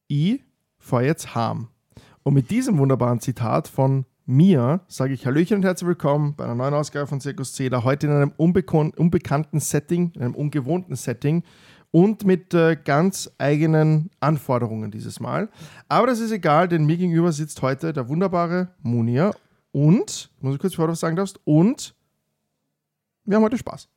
ich fahre jetzt heim. Und mit diesem wunderbaren Zitat von mir sage ich Hallöchen und herzlich willkommen bei einer neuen Ausgabe von Circus Zähler. Heute in einem unbekannten Setting, in einem ungewohnten Setting und mit ganz eigenen Anforderungen dieses Mal. Aber das ist egal, denn mir gegenüber sitzt heute der wunderbare Munir und, muss ich kurz bevor du was sagen darfst, und wir haben heute Spaß.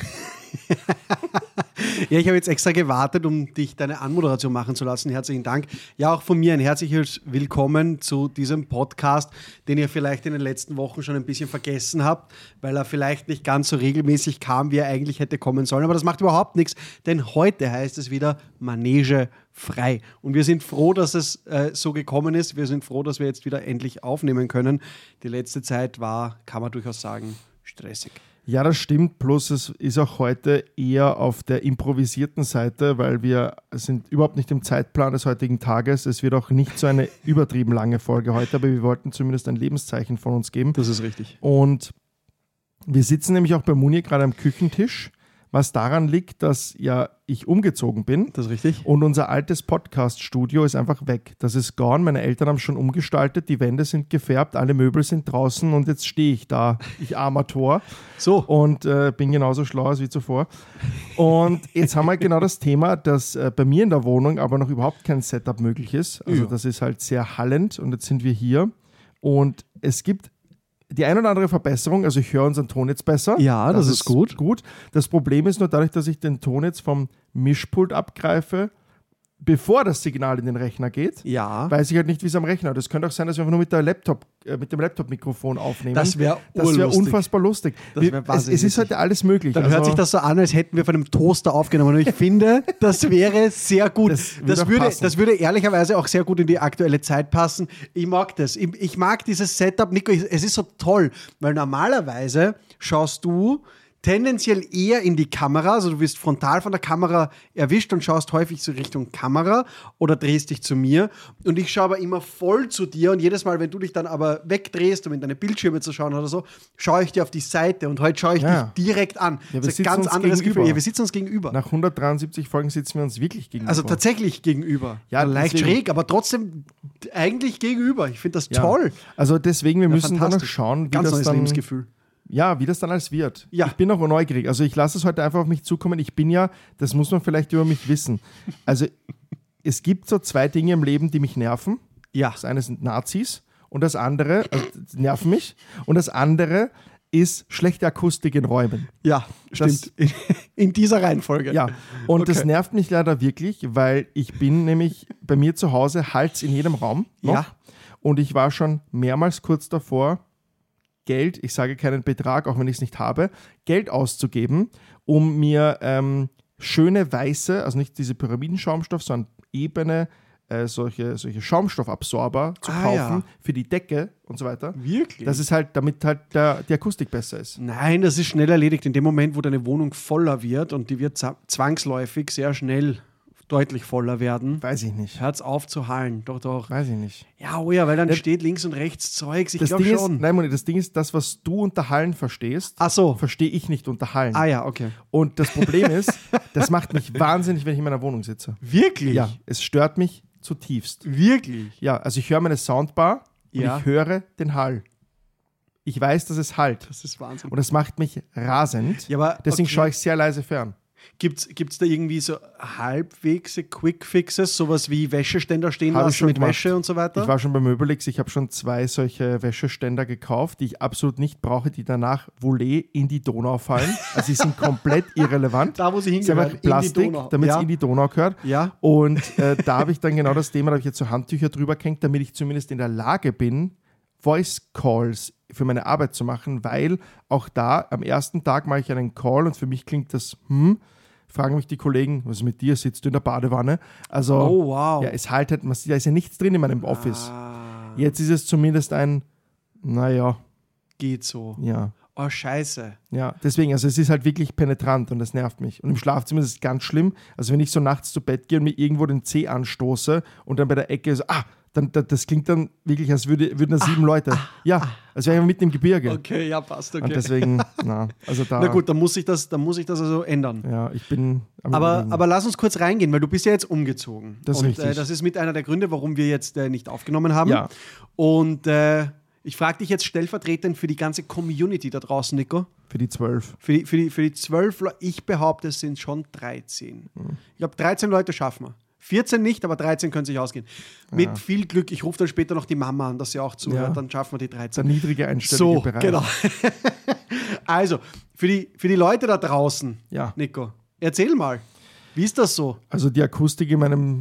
Ja, ich habe jetzt extra gewartet, um dich deine Anmoderation machen zu lassen. Herzlichen Dank. Ja, auch von mir ein herzliches Willkommen zu diesem Podcast, den ihr vielleicht in den letzten Wochen schon ein bisschen vergessen habt, weil er vielleicht nicht ganz so regelmäßig kam, wie er eigentlich hätte kommen sollen. Aber das macht überhaupt nichts, denn heute heißt es wieder Manege frei. Und wir sind froh, dass es so gekommen ist. Wir sind froh, dass wir jetzt wieder endlich aufnehmen können. Die letzte Zeit war, kann man durchaus sagen, stressig. Ja, das stimmt, bloß es ist auch heute eher auf der improvisierten Seite, weil wir sind überhaupt nicht im Zeitplan des heutigen Tages. Es wird auch nicht so eine übertrieben lange Folge heute, aber wir wollten zumindest ein Lebenszeichen von uns geben. Das ist richtig. Und wir sitzen nämlich auch bei Muni gerade am Küchentisch, was daran liegt, dass ja ich umgezogen bin. Das ist richtig. Und unser altes Podcast-Studio ist einfach weg. Das ist gone. Meine Eltern haben schon umgestaltet, die Wände sind gefärbt, alle Möbel sind draußen und jetzt stehe ich da, ich armer Tor. So. Und bin genauso schlau als wie zuvor. Und jetzt haben wir genau das Thema, dass bei mir in der Wohnung aber noch überhaupt kein Setup möglich ist. Also das ist halt sehr hallend und jetzt sind wir hier. Und es gibt die ein oder andere Verbesserung, also ich höre unseren Ton jetzt besser. Ja, das ist gut. Das Problem ist nur dadurch, dass ich den Ton jetzt vom Mischpult abgreife, bevor das Signal in den Rechner geht, weiß ich halt nicht, wie es am Rechner ist. Es könnte auch sein, dass wir einfach nur mit dem Laptop-Mikrofon aufnehmen. Das wäre unfassbar lustig. Es ist heute alles möglich. Dann hört sich das so an, als hätten wir von einem Toaster aufgenommen. Und ich finde, das wäre sehr gut. Das würde ehrlicherweise auch sehr gut in die aktuelle Zeit passen. Ich mag das. Ich mag dieses Setup. Nico, es ist so toll, weil normalerweise schaust du tendenziell eher in die Kamera, also du wirst frontal von der Kamera erwischt und schaust häufig so Richtung Kamera oder drehst dich zu mir und ich schaue aber immer voll zu dir und jedes Mal, wenn du dich dann aber wegdrehst, um in deine Bildschirme zu schauen oder so, schaue ich dir auf die Seite und heute schaue ich dich direkt an. Ja, das ist ein ganz anderes Gefühl. Ja, wir sitzen uns gegenüber. Nach 173 Folgen sitzen wir uns wirklich gegenüber. Also tatsächlich gegenüber. Ja, leicht schräg, aber trotzdem eigentlich gegenüber. Ich finde das toll. Also deswegen, wir müssen dann noch schauen, wie ganz das neues dann Lebensgefühl. Ja, wie das dann alles wird. Ja. Ich bin auch neugierig. Also ich lasse es heute einfach auf mich zukommen. Ich bin ja, das muss man vielleicht über mich wissen. Also es gibt so zwei Dinge im Leben, die mich nerven. Ja. Das eine sind Nazis und das andere, nerven mich. Und das andere ist schlechte Akustik in Räumen. Ja, stimmt. In dieser Reihenfolge. Ja, und das nervt mich leider wirklich, weil ich bin nämlich bei mir zu Hause Hals in jedem Raum noch. Ja. Und ich war schon mehrmals kurz davor, Geld, ich sage keinen Betrag, auch wenn ich es nicht habe, Geld auszugeben, um mir schöne weiße, also nicht diese Pyramidenschaumstoff, sondern ebene, solche Schaumstoffabsorber zu kaufen für die Decke und so weiter. Wirklich? Das ist halt, damit halt die Akustik besser ist. Nein, das ist schnell erledigt. In dem Moment, wo deine Wohnung voller wird und die wird zwangsläufig sehr schnell deutlich voller werden. Weiß ich nicht. Hört's auf zu hallen. Doch. Weiß ich nicht. Ja, weil dann steht links und rechts Zeugs. Ich glaube schon. Nein, Moni, das Ding ist, das, was du unter Hallen verstehst, verstehe ich nicht unter Hallen. Ah ja, okay. Und das Problem ist, das macht mich wahnsinnig, wenn ich in meiner Wohnung sitze. Wirklich? Ja, es stört mich zutiefst. Wirklich? Ja, also ich höre meine Soundbar und ich höre den Hall. Ich weiß, dass es hallt. Das ist Wahnsinn. Und das macht mich rasend. Ja, aber deswegen schaue ich sehr leise fern. Gibt's da irgendwie so halbwegs Quick-Fixes, sowas wie Wäscheständer stehen Hab lassen mit Wäsche und so weiter? Ich war schon bei Möbelix, ich habe schon 2 solche Wäscheständer gekauft, die ich absolut nicht brauche, die danach Volé in die Donau fallen. Also sie sind komplett irrelevant. Da, wo sie hingehören, hingehören, Plastik, damit es in die Donau gehört. Ja. Und da habe ich dann genau das Thema, da habe ich jetzt so Handtücher drüber gehängt, damit ich zumindest in der Lage bin, Voice Calls für meine Arbeit zu machen, weil auch da am ersten Tag mache ich einen Call und für mich klingt das fragen mich die Kollegen, was ist mit dir, sitzt du in der Badewanne? Also, ja, es halt, da ist ja nichts drin in meinem Office. Jetzt ist es zumindest ein, naja. Geht so. Ja. Oh, scheiße. Ja, deswegen, also es ist halt wirklich penetrant und das nervt mich. Und im Schlafzimmer ist es ganz schlimm. Also wenn ich so nachts zu Bett gehe und mir irgendwo den Zeh anstoße und dann bei der Ecke so, dann, das klingt dann wirklich, als würden da 7 Leute. Als wäre ich mitten im Gebirge. Okay, ja, passt, okay. Und deswegen, also da. Na gut, dann muss ich das also ändern. Ja, ich bin aber lass uns kurz reingehen, weil du bist ja jetzt umgezogen. Das ist richtig. Das ist mit einer der Gründe, warum wir jetzt nicht aufgenommen haben. Ja. Und ich frage dich jetzt stellvertretend für die ganze Community da draußen, Nico. Für die 12. Für die 12 Leute, ich behaupte, es sind schon 13. Ich glaube, 13 Leute schaffen wir. 14 nicht, aber 13 können sich ausgehen. Mit viel Glück, ich rufe dann später noch die Mama an, dass sie auch zuhört, dann schaffen wir die 13. Der niedrige einstellige Bereich. Genau. Also, für die Leute da draußen, Ja. Nico, erzähl mal, wie ist das so? Also die Akustik in meinem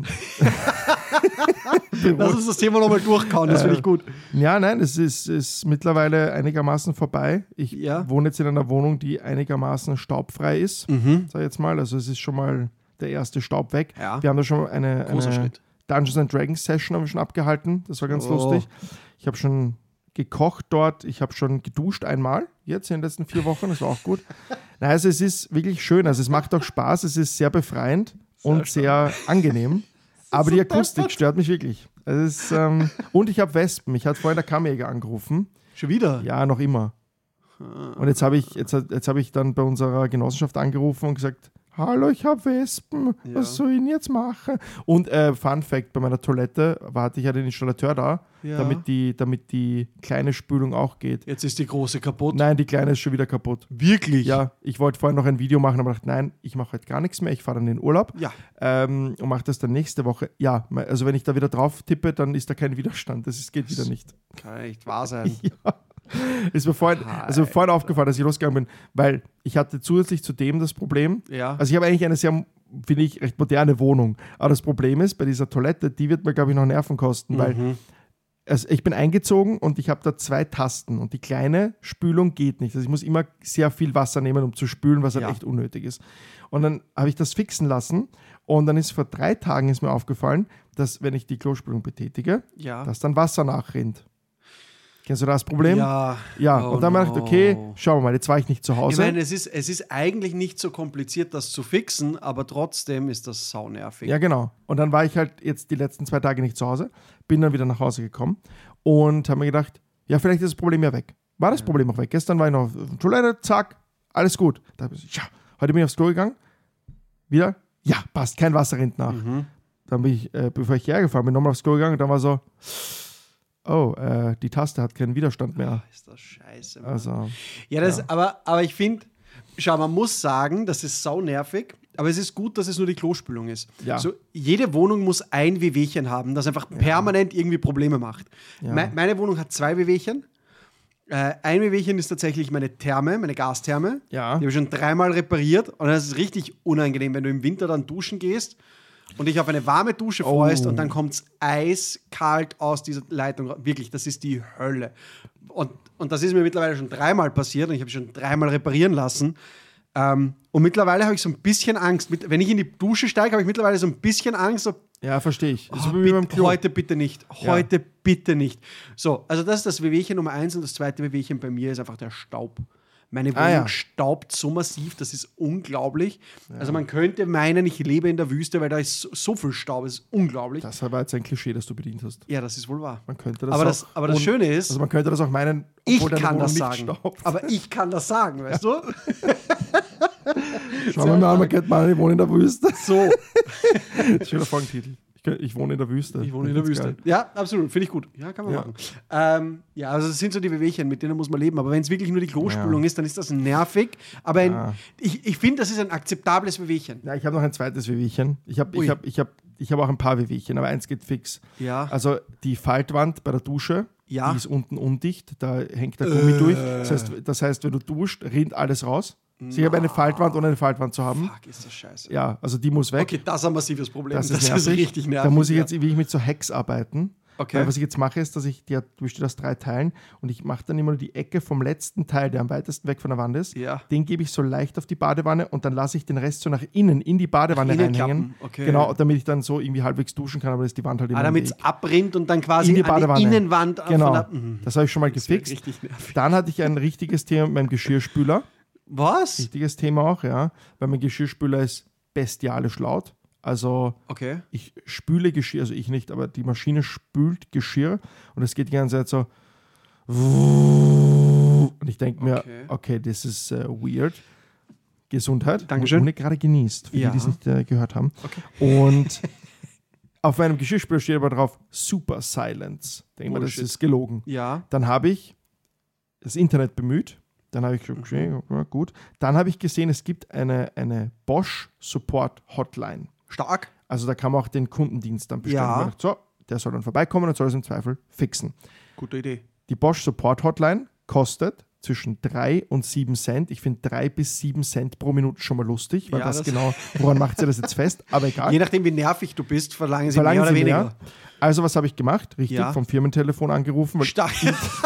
Lass uns das Thema nochmal durchkauen, das finde ich gut. Ja, nein, es ist mittlerweile einigermaßen vorbei. Ich wohne jetzt in einer Wohnung, die einigermaßen staubfrei ist, sag ich jetzt mal. Also es ist schon mal der erste Staub weg. Ja. Wir haben da schon eine Schritt. Dungeons & Dragons Session haben wir schon abgehalten. Das war ganz lustig. Ich habe schon gekocht dort. Ich habe schon geduscht einmal, jetzt in den letzten 4 Wochen. Das war auch gut. Nein, also es ist wirklich schön. Also es macht auch Spaß. Es ist sehr befreiend und sehr angenehm. Aber die Akustik stört mich wirklich. Es ist, und ich habe Wespen. Ich hatte vorhin der Kammerjäger angerufen. Schon wieder? Ja, noch immer. Und jetzt habe ich dann bei unserer Genossenschaft angerufen und gesagt, hallo, ich habe Wespen, was soll ich denn jetzt machen? Und Fun Fact, bei meiner Toilette hatte ich ja den Installateur da, damit die kleine Spülung auch geht. Jetzt ist die große kaputt? Nein, die kleine ist schon wieder kaputt. Wirklich? Ja, ich wollte vorhin noch ein Video machen, aber dachte, nein, ich mache heute gar nichts mehr, ich fahre dann in den Urlaub und mache das dann nächste Woche. Ja, also wenn ich da wieder drauf tippe, dann ist da kein Widerstand, geht wieder nicht. Kann echt wahr sein. Ja. Ist mir vorhin aufgefallen, als ich losgegangen bin, weil ich hatte zusätzlich zu dem das Problem, also ich habe eigentlich eine sehr, finde ich, recht moderne Wohnung, aber das Problem ist, bei dieser Toilette, die wird mir, glaube ich, noch Nerven kosten, weil ich bin eingezogen und ich habe da 2 Tasten und die kleine Spülung geht nicht. Also ich muss immer sehr viel Wasser nehmen, um zu spülen, was halt echt unnötig ist. Und dann habe ich das fixen lassen und dann ist vor 3 Tagen ist mir aufgefallen, dass, wenn ich die Klospülung betätige, dass dann Wasser nachrinnt. Kennst du das Problem? Ja. Und dann habe ich gedacht, okay, schauen wir mal, jetzt war ich nicht zu Hause. Ich meine, es ist eigentlich nicht so kompliziert, das zu fixen, aber trotzdem ist das saunervig. Ja, genau. Und dann war ich halt jetzt die letzten 2 Tage nicht zu Hause, bin dann wieder nach Hause gekommen und habe mir gedacht, ja, vielleicht ist das Problem ja weg. War das Problem auch weg? Gestern war ich noch auf der Toilette, zack, alles gut. Da habe ich heute bin ich aufs Klo gegangen, wieder, passt, kein Wasser rinnt nach. Dann bin ich, bevor ich hierher gefahren bin, nochmal aufs Klo gegangen und dann war so, die Taste hat keinen Widerstand mehr. Ist das scheiße, Mann. Also, aber ich finde, schau, man muss sagen, das ist saunervig, aber es ist gut, dass es nur die Klospülung ist. Ja. So, jede Wohnung muss ein Wehwehchen haben, das einfach permanent irgendwie Probleme macht. Ja. Meine Wohnung hat 2 Wehwehchen. Ein Wehwehchen ist tatsächlich meine Therme, meine Gastherme. Ja. Die habe ich schon 3-mal repariert und das ist richtig unangenehm, wenn du im Winter dann duschen gehst und dich auf eine warme Dusche freust und dann kommt es eiskalt aus dieser Leitung. Wirklich, das ist die Hölle. Und das ist mir mittlerweile schon 3-mal passiert und ich habe schon 3-mal reparieren lassen. Und mittlerweile habe ich so ein bisschen Angst. Wenn ich in die Dusche steige, habe ich mittlerweile so ein bisschen Angst. So, ja, verstehe ich. Heute bitte nicht. Heute bitte nicht. So, also das ist das Wehwehchen Nummer 1 und das zweite Wehwehchen bei mir ist einfach der Staub. Meine Wohnung staubt so massiv, das ist unglaublich. Ja. Also man könnte meinen, ich lebe in der Wüste, weil da ist so viel Staub, das ist unglaublich. Das war jetzt ein Klischee, das du bedient hast. Ja, das ist wohl wahr. Man könnte das aber das Schöne ist, also man könnte das auch meinen, ich kann das sagen. Aber ich kann das sagen, weißt du? Schauen wir mal an, man kennt mal, ich wohne in der Wüste. So. Schöner Folgentitel. Ich wohne in der Wüste. Ich wohne in der Wüste. Geil. Ja, absolut. Finde ich gut. Ja, kann man machen. Also das sind so die Wehwehchen, mit denen muss man leben. Aber wenn es wirklich nur die Klospülung ist, dann ist das nervig. Aber ich finde, das ist ein akzeptables Wehwehchen. Ja, ich habe noch ein zweites Wehwehchen. Ich habe auch ein paar Wehwehchen, aber eins geht fix. Ja. Also die Faltwand bei der Dusche, die ist unten undicht. Da hängt der Gummi durch. Das heißt, wenn du duscht, rinnt alles raus. Ich habe eine Faltwand, ohne eine Faltwand zu haben. Fuck, ist das scheiße. Ja, also die muss weg. Okay, das ist ein massives Problem. Das ist richtig nervig. Da muss ich jetzt wie ich mit so Hacks arbeiten. Okay. Weil was ich jetzt mache, ist, dass die besteht aus 3 Teilen und ich mache dann immer nur die Ecke vom letzten Teil, der am weitesten weg von der Wand ist. Ja. Den gebe ich so leicht auf die Badewanne und dann lasse ich den Rest so nach innen in die Badewanne reinhängen. Okay. Genau, damit ich dann so irgendwie halbwegs duschen kann, aber das ist die Wand halt immer damit es abrinnt und dann quasi in die Badewanne. an die Innenwand. Genau, das habe ich schon mal gefixt. Richtig nervig. Dann hatte ich ein richtiges Thema mit meinem Geschirrspüler. Was? Richtiges Thema auch, ja. Weil mein Geschirrspüler ist bestialisch laut. Also Okay. ich spüle Geschirr, also ich nicht, aber die Maschine spült Geschirr und es geht die ganze Zeit so. Und ich denke mir, okay, das ist weird. Gesundheit. Dankeschön. Ohne gerade genießt, für Ja. die es nicht gehört haben. Okay. Und auf meinem Geschirrspüler steht aber drauf Super Silence. Denke mal, das Bullshit. ist gelogen. Ja. Dann habe ich das Internet bemüht. Dann habe ich gesehen, gut. Dann habe ich gesehen, es gibt eine Bosch Support Hotline. Stark. Also da kann man auch den Kundendienst dann bestellen. Ja. Und ich dachte, so, der soll dann vorbeikommen und soll es im Zweifel fixen. Gute Idee. Die Bosch Support Hotline kostet zwischen 3 und 7 Cent. Ich finde 3 bis 7 Cent pro Minute schon mal lustig, weil Ja, das das- genau, woran macht sie das jetzt fest? Aber egal. Je nachdem, wie nervig du bist, verlangen sie Verlangen mehr oder sie weniger. mehr. Also was habe ich gemacht? Richtig, Ja. vom Firmentelefon angerufen, weil Stark.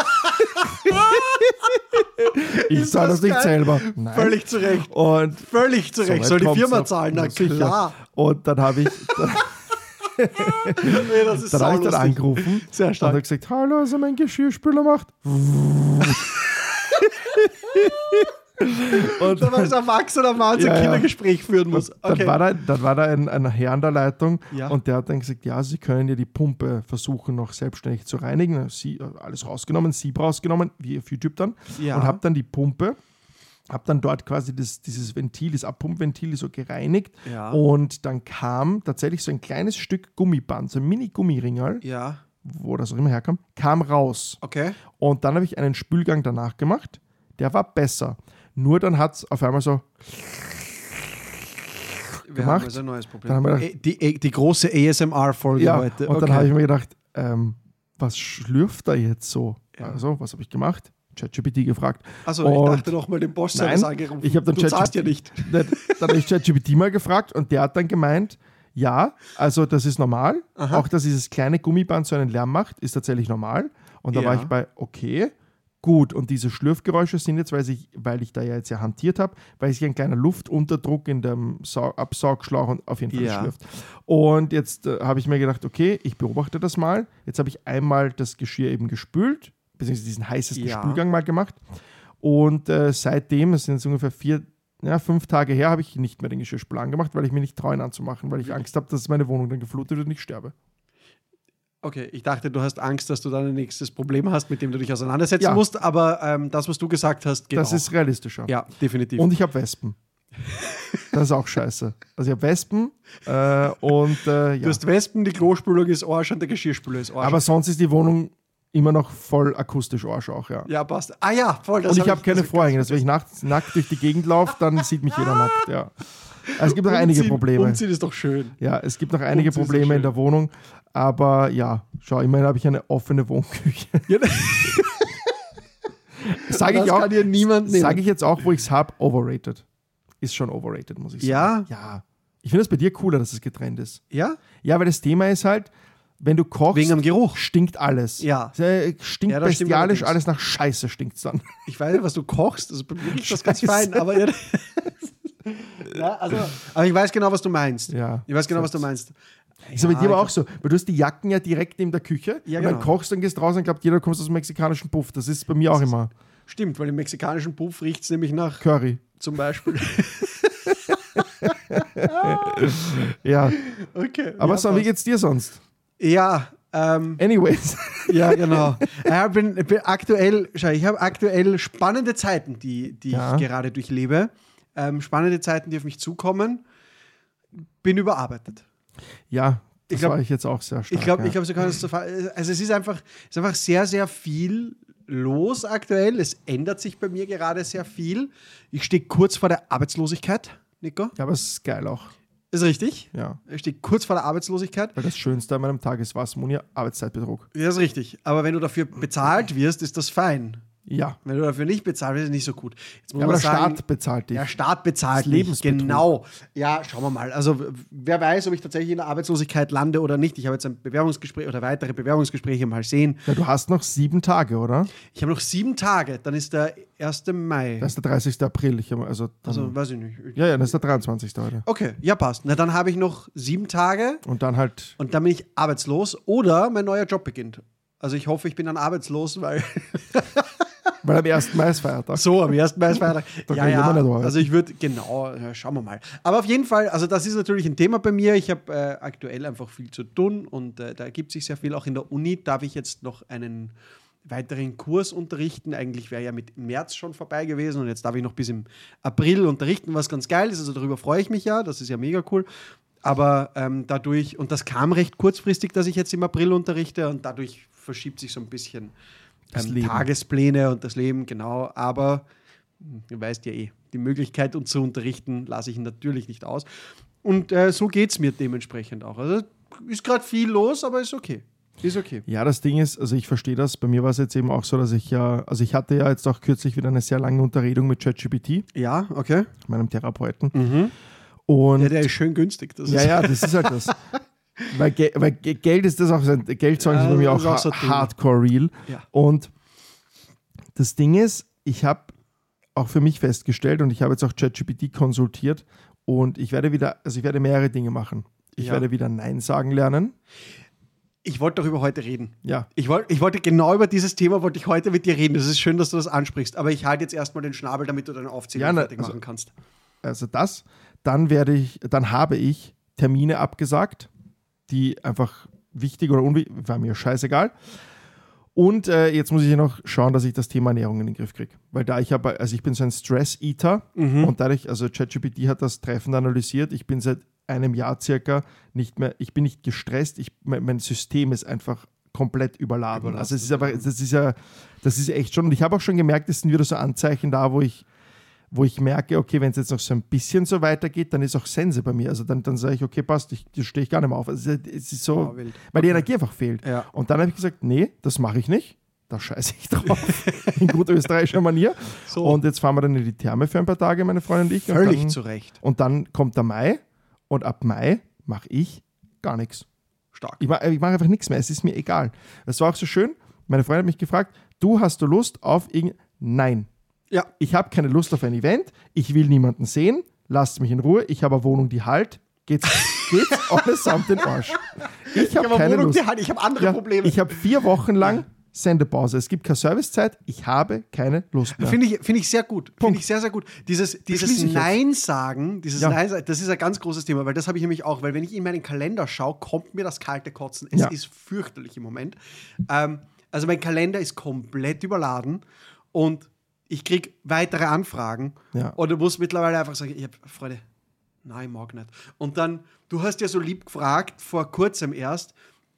ich zahle das nicht geil. selber. Nein. Völlig zu Recht. Und Völlig zu Recht. weit Soll die kommt's Firma noch. zahlen? Na Sicher. klar. Und dann habe ich, Nee, das ist dann habe ich dann saulustig. angerufen Sehr und stark. habe gesagt, hallo, also mein Geschirrspüler macht. Und Da war das erwachsener Mann, so ein Ja, ja. Kindergespräch führen muss. dann Okay. war da ein Herr an der Leitung Ja. und der hat dann gesagt, ja, Sie können ja die Pumpe versuchen, noch selbstständig zu reinigen. Alles rausgenommen, Sieb rausgenommen, wie auf YouTube dann. Ja. Und habe dann die Pumpe, habe dann dort quasi dieses Ventil, das Abpumpventil so gereinigt. Ja. Und dann kam tatsächlich so ein kleines Stück Gummiband, so ein Mini-Gummiringel, Ja. wo das auch immer herkam, kam raus. Okay. Und dann habe ich einen Spülgang danach gemacht. Der war besser. Nur dann hat es auf einmal so Wir gemacht. haben also ein neues Problem. Dann haben wir gedacht, Die große ASMR-Folge ja, heute. und dann habe ich mir gedacht, was schlürft da jetzt so? Ja. Also, was habe ich gemacht? ChatGPT gefragt. Also ich Und- dachte noch mal den Bosch-Service Nein, angerufen. ich habe dann du zahlst ja nicht. Dann habe ich ChatGPT mal gefragt und der hat dann gemeint, ja, also das ist normal. Aha. Auch dass dieses kleine Gummiband so einen Lärm macht, ist tatsächlich normal. Und da Ja. war ich bei, okay, gut. Und diese Schlürfgeräusche sind jetzt, weil ich da ja jetzt ja hantiert habe, weil sich ein kleiner Luftunterdruck in dem Absaugschlauch und auf jeden Fall Ja. schlürft. Und jetzt habe ich mir gedacht, okay, ich beobachte das mal. Jetzt habe ich einmal das Geschirr eben gespült, beziehungsweise diesen heißesten Ja. Spülgang mal gemacht. Und seitdem, es sind jetzt ungefähr 5 Tage her, habe ich nicht mehr den Geschirrspüler angemacht, weil ich mir nicht traue, ihn anzumachen, weil ich Angst habe, dass meine Wohnung dann geflutet wird und ich sterbe. Okay, ich dachte, du hast Angst, dass du dann ein nächstes Problem hast, mit dem du dich auseinandersetzen Ja. musst, aber das, was du gesagt hast, geht Das auch. ist realistischer. Ja, definitiv. Und ich habe Wespen. Das ist auch scheiße. Also ich habe Wespen und ja. du hast Wespen, die Klospülung ist Arsch und der Geschirrspüler ist Arsch. Aber sonst ist die Wohnung immer noch voll akustisch Arsch auch, ja. ja, passt. Ah ja, voll. Das Und ich habe keine das- Vorhänge, dass wenn ich nackt durch die Gegend laufe, dann sieht mich jeder nackt, ja. Also es gibt noch einige Probleme. Umziehen ist doch schön. Ja, es gibt noch einige Umziehen ist Probleme schön. in der Wohnung, aber ja, schau, immerhin habe ich eine offene Wohnküche. Sage Das ich, auch- kann dir niemand nehmen. sag ich jetzt auch, wo ich es habe, overrated. Ist schon overrated, muss ich sagen. Ja. Ich finde es bei dir cooler, dass es getrennt ist. Ja? Ja, weil das Thema ist halt, wenn du kochst, Wegen dem Geruch. stinkt alles. Ja. Es stinkt Ja, das stimmt bestialisch, allerdings. alles nach Scheiße stinkt es dann. Ich weiß nicht, was du kochst. Also bei mir ist das ganz Scheiße. fein, aber ja, aber ich weiß genau, was du meinst. Ja. Ich weiß genau, was du meinst. Ist aber bei dir Ja, aber auch so, weil du hast die Jacken ja direkt neben der Küche Ja, und dann genau. kochst und gehst raus und glaubt jeder, du kommst aus dem mexikanischen Puff. Das ist bei mir auch immer Stimmt, weil im mexikanischen Puff riecht es nämlich nach Curry. zum Beispiel. Ja, Okay. aber ja, so, wie passt. geht's dir sonst? Ja, Anyways. ja, genau. bin aktuell, schau, ich habe aktuell spannende Zeiten, die Ja. ich gerade durchlebe. Spannende Zeiten, die auf mich zukommen. Bin überarbeitet. Ja, das glaub- war ich jetzt auch sehr stark. Ich glaube, ja. so kann es also es ist einfach sehr, sehr viel los aktuell. Es ändert sich bei mir gerade sehr viel. Ich stehe kurz vor der Arbeitslosigkeit, Nico. Ja, aber es ist geil auch. Ist richtig? Ja. Ich stehe kurz vor der Arbeitslosigkeit. Weil das Schönste an meinem Tag ist was, Moni, Arbeitszeitbetrug. Ja, ist richtig. Aber wenn du dafür bezahlt wirst, ist das fein. Ja. Wenn du dafür nicht bezahlt wirst, ist es nicht so gut. Jetzt muss Ja, man aber der sagen, Staat bezahlt dich. der Staat bezahlt Das mich, Lebensbetrug. genau. Ja, schauen wir mal. Also wer weiß, ob ich tatsächlich in der Arbeitslosigkeit lande oder nicht. Ich habe jetzt ein Bewerbungsgespräch oder weitere Bewerbungsgespräche, mal sehen. Ja, du hast noch 7 Tage, oder? Ich habe noch 7 Tage, dann ist der 1. Mai. Das ist der 30. April. Also weiß ich nicht. ja, das ist der 23. heute. Okay, ja, passt. Na, dann habe ich noch 7 Tage Und dann halt. und dann bin ich arbeitslos oder mein neuer Job beginnt. Also ich hoffe, ich bin dann arbeitslos, weil Weil am 1. Mai ist Feiertag. so am 1. Mai ist Feiertag. Da Ja, kann ich immer nicht arbeiten. also ich würde, genau, schauen wir mal. Aber auf jeden Fall, also das ist natürlich ein Thema bei mir. Ich habe aktuell einfach viel zu tun und da ergibt sich sehr viel. Auch in der Uni darf ich jetzt noch einen weiteren Kurs unterrichten. Eigentlich wäre ja mit März schon vorbei gewesen und jetzt darf ich noch bis im April unterrichten, was ganz geil ist. Also darüber freue ich mich ja, das ist ja mega cool. Aber dadurch, und das kam recht kurzfristig, dass ich jetzt im April unterrichte und dadurch verschiebt sich so ein bisschen Das Leben. Tagespläne und das Leben, genau. Aber du weißt ja die Möglichkeit, uns zu unterrichten, lasse ich natürlich nicht aus. Und so geht es mir dementsprechend auch. Also ist gerade viel los, aber ist okay. Ist okay. Ja, das Ding ist, also ich verstehe das. Bei mir war es jetzt eben auch so, dass ich ich hatte ja jetzt auch kürzlich wieder eine sehr lange Unterredung mit ChatGPT, Ja, okay. meinem Therapeuten. Und Ja, der ist schön günstig. Das ist ja, das ist halt das. Weil Geld ist das auch, Geldzeug ist bei mir das auch ist auch so ein Ding. hardcore real. Ja. Und das Ding ist, ich habe auch für mich festgestellt und ich habe jetzt auch ChatGPT konsultiert und ich werde mehrere Dinge machen. Ich Ja. werde wieder Nein sagen lernen. Ich wollte darüber heute reden. Ja. Ich wollte genau über dieses Thema wollte ich heute mit dir reden. Es ist schön, dass du das ansprichst, aber ich halte jetzt erstmal den Schnabel, damit du deine Aufzählung fertig machen kannst. Also dann habe ich Termine abgesagt, die einfach wichtig oder unwichtig, war mir scheißegal. Und jetzt muss ich ja noch schauen, dass ich das Thema Ernährung in den Griff kriege. Weil ich bin so ein Stress-Eater und dadurch, also ChatGPT hat das treffend analysiert, ich bin seit einem Jahr circa nicht mehr, ich bin nicht gestresst, mein System ist einfach komplett überladen. Also es ist einfach, das ist echt schon, und ich habe auch schon gemerkt, es sind wieder so Anzeichen da, wo ich merke, okay, wenn es jetzt noch so ein bisschen so weitergeht, dann ist auch Sense bei mir. Also dann sage ich, okay, passt, da stehe ich gar nicht mehr auf. Also es ist so, wild. weil die Energie einfach fehlt. Ja. Und dann habe ich gesagt, nee, das mache ich nicht. Da scheiße ich drauf. In gut österreichischer Manier. So. Und jetzt fahren wir dann in die Therme für ein paar Tage, meine Freundin und ich. Völlig und zu Recht. Und dann kommt der Mai und ab Mai mache ich gar nichts. Stark. Ich mache einfach nichts mehr. Es ist mir egal. Das war auch so schön. Meine Freundin hat mich gefragt, hast du Lust auf Nein. Ja. Ich habe keine Lust auf ein Event, ich will niemanden sehen, lasst mich in Ruhe, ich habe eine Wohnung, die halt, geht's allesamt den Arsch. Ich habe keine Lust. Ich habe andere Probleme. Ich habe 4 Wochen lang Sendepause. Es gibt keine Servicezeit, ich habe keine Lust mehr. Finde ich sehr gut. Punkt. Finde ich sehr, sehr gut. Dieses Beschließe ich Nein sagen, Ja. Nein sagen, das ist ein ganz großes Thema, weil das habe ich nämlich auch, weil wenn ich in meinen Kalender schaue, kommt mir das kalte Kotzen. Es Ja. ist fürchterlich im Moment. Also mein Kalender ist komplett überladen und ich kriege weitere Anfragen Ja. und du musst mittlerweile einfach sagen, Freunde, nein, ich mag nicht. Und dann, du hast ja so lieb gefragt, vor kurzem erst,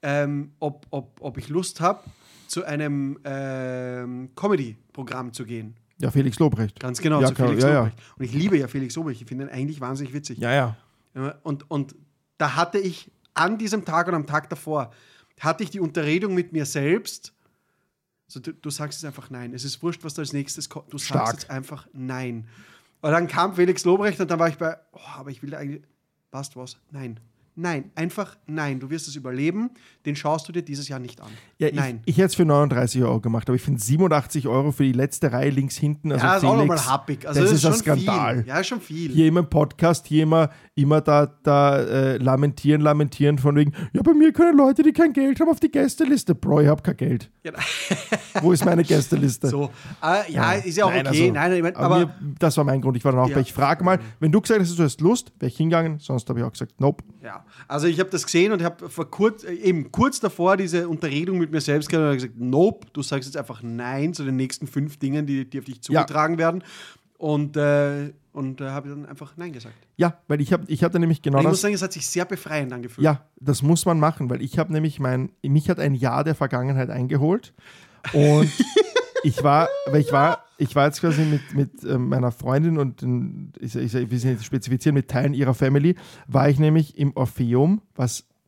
ob ich Lust habe, zu einem Comedy-Programm zu gehen. Ja, Felix Lobrecht. Ganz genau, Ja, zu klar, Felix ja, ja. Lobrecht. Und ich liebe ja Felix Lobrecht, ich finde ihn eigentlich wahnsinnig witzig. Ja. Und da hatte ich an diesem Tag und am Tag davor, hatte ich die Unterredung mit mir selbst, so, du sagst jetzt einfach nein. Es ist wurscht, was da als nächstes kommt. Du Stark. sagst jetzt einfach nein. Und dann kam Felix Lobrecht und dann war ich bei, aber ich will da eigentlich, passt was? Nein. Nein, einfach nein. Du wirst es überleben. Den schaust du dir dieses Jahr nicht an. Ja, nein. Ich hätte es für 39 € gemacht, aber ich finde 87 € für die letzte Reihe links hinten. Also Ja, ist auch Felix, nochmal happig. Also das ist ein schon Skandal. Viel. Ja, ist schon viel. Hier immer im Podcast, hier immer da lamentieren von wegen, ja, bei mir können Leute, die kein Geld haben, auf die Gästeliste. Bro, ich habe kein Geld. Ja. Wo ist meine Gästeliste? So. Ist ja auch Nein, okay. also, Nein, ich mein, aber das war mein Grund. Ich war dann auch Ja. bei, ich frage mal, wenn du gesagt hast, du hast Lust, wäre ich hingegangen, sonst habe ich auch gesagt, nope. ja, also ich habe das gesehen und habe kurz davor diese Unterredung mit mir selbst gehabt und habe gesagt, nope, du sagst jetzt einfach nein zu den nächsten 5 Dingen, die auf dich zugetragen werden. Und habe dann einfach nein gesagt. Ja, weil ich hatte nämlich genau Ich muss das. sagen, es hat sich sehr befreiend angefühlt. Ja, das muss man machen, weil ich habe nämlich mich hat ein Jahr der Vergangenheit eingeholt und ich war jetzt quasi mit meiner Freundin und ich will sie nicht spezifizieren, mit Teilen ihrer Family, war ich nämlich im Orpheum, was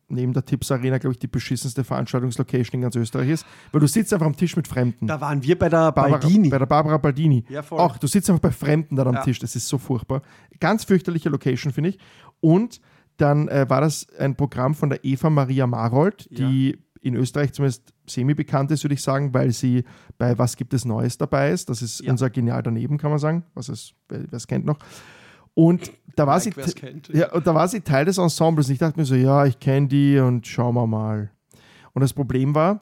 neben der Tipps Arena, glaube ich, die beschissenste Veranstaltungslocation in ganz Österreich ist, weil du sitzt einfach am Tisch mit Fremden. Da waren wir bei der Baldini. Bei der Barbara Baldini. Ja, voll. Auch, du sitzt einfach bei Fremden da am Tisch, das ist so furchtbar. Ganz fürchterliche Location, finde ich. Und dann war das ein Programm von der Eva Maria Marold, die in Österreich zumindest semi-bekannt ist, würde ich sagen, weil sie bei Was gibt es Neues dabei ist. Das ist unser Genial daneben, kann man sagen. Wer es kennt noch. Und da war, da war sie Teil des Ensembles. Und ich dachte mir so, ja, ich kenne die und schauen wir mal. Und das Problem war,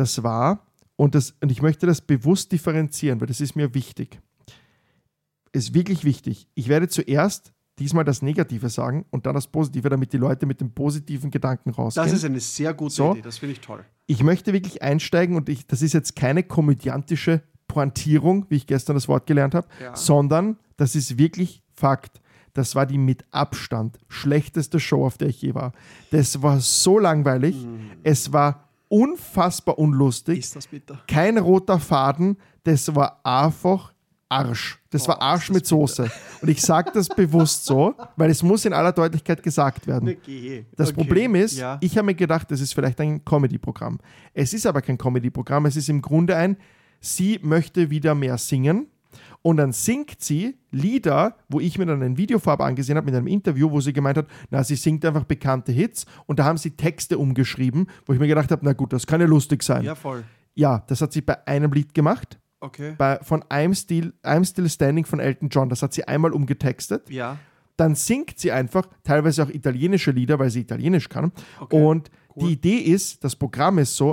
und ich möchte das bewusst differenzieren, weil das ist mir wichtig. Ist wirklich wichtig. Ich werde zuerst diesmal das Negative sagen und dann das Positive, damit die Leute mit dem positiven Gedanken rausgehen. Das ist eine sehr gute Idee, das finde ich toll. Ich möchte wirklich einsteigen und das ist jetzt keine komödiantische Pointierung, wie ich gestern das Wort gelernt habe, sondern das ist wirklich Fakt. Das war die mit Abstand schlechteste Show, auf der ich je war. Das war so langweilig. Es war unfassbar unlustig. Ist das bitter? Kein roter Faden. Das war einfach Arsch. Das war Arsch mit Soße. Und ich sage das bewusst so, weil es muss in aller Deutlichkeit gesagt werden. Das Problem ist, ich habe mir gedacht, das ist vielleicht ein Comedy-Programm. Es ist aber kein Comedy-Programm. Es ist im Grunde sie möchte wieder mehr singen. Und dann singt sie Lieder, wo ich mir dann ein Video vorab angesehen habe mit einem Interview, wo sie gemeint hat, sie singt einfach bekannte Hits und da haben sie Texte umgeschrieben, wo ich mir gedacht habe, na gut, das kann ja lustig sein. Ja, voll. Ja, das hat sie bei einem Lied gemacht. Okay. Von I'm Still Standing von Elton John. Das hat sie einmal umgetextet. Ja. Dann singt sie einfach teilweise auch italienische Lieder, weil sie Italienisch kann. Okay. Und die Idee ist, das Programm ist so